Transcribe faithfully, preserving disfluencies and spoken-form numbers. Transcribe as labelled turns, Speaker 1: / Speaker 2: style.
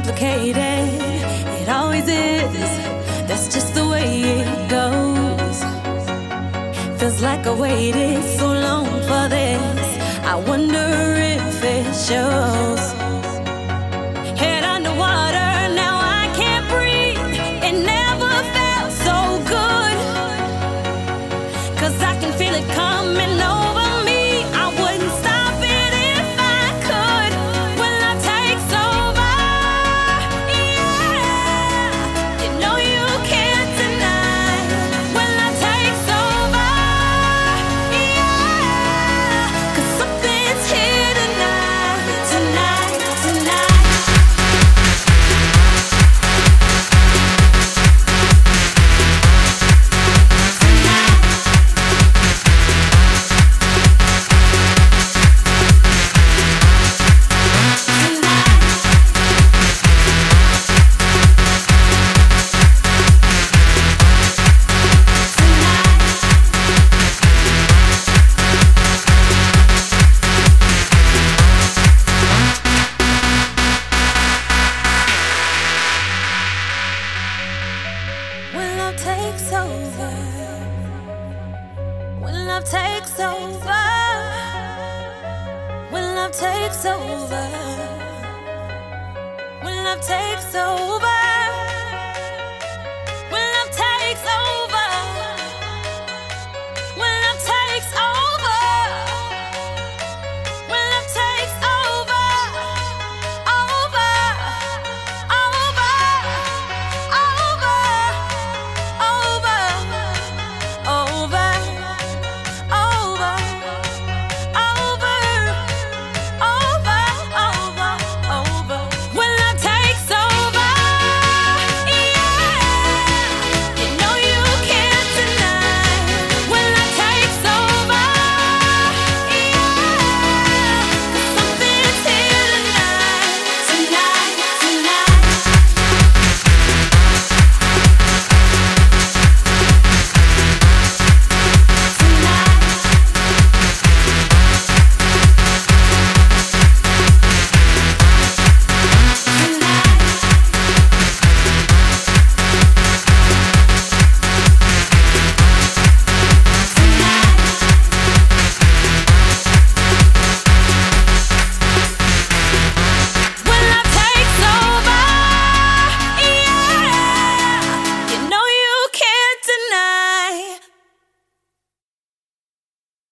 Speaker 1: complicated. It always is. That's just the way it goes. Feels like I waited so long for this. I wonder if it shows. Head underwater, now I can't breathe. It never felt so good. 'Cause I can feel it coming over me. I wouldn't stop it if I could. When love takes over, yeah, you know you can't deny. When love takes over, yeah, 'cause something's here tonight, tonight, tonight. When love takes over, when love takes over, when love takes over, when love takes over.